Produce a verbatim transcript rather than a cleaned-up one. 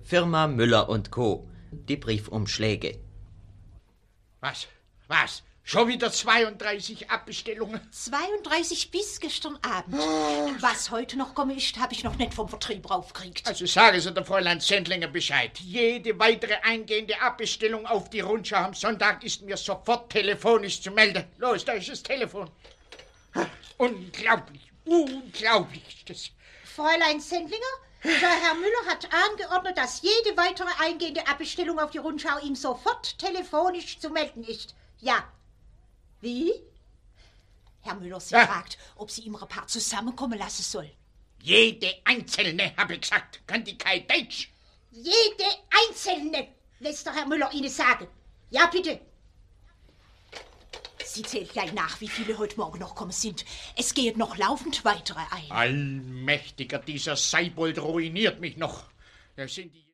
Firma Müller und Co. Die Briefumschläge. Was? Was? Schon wieder zweiunddreißig Abbestellungen? zweiunddreißig bis gestern Abend. Was heute noch komme ist, habe ich noch nicht vom Vertrieb raufgekriegt. Also sagen Sie der Fräulein Sendlinger Bescheid. Jede weitere eingehende Abbestellung auf die Rundschau am Sonntag ist mir sofort telefonisch zu melden. Los, da ist das Telefon. Unglaublich, unglaublich. Das Fräulein Sendlinger, der Herr Müller hat angeordnet, dass jede weitere eingehende Abbestellung auf die Rundschau ihm sofort telefonisch zu melden ist. Ja. Wie? Herr Müller, sie Ja. fragt, ob sie ihm Paar zusammenkommen lassen soll. jede einzelne, habe ich gesagt. Kann die kein Deutsch? Jede einzelne, lässt der Herr Müller Ihnen sagen. Ja, bitte. Sie zählt gleich nach, wie viele heute Morgen noch kommen sind. Es geht noch laufend weitere ein. Allmächtiger, dieser Seibold ruiniert mich noch. Da sind die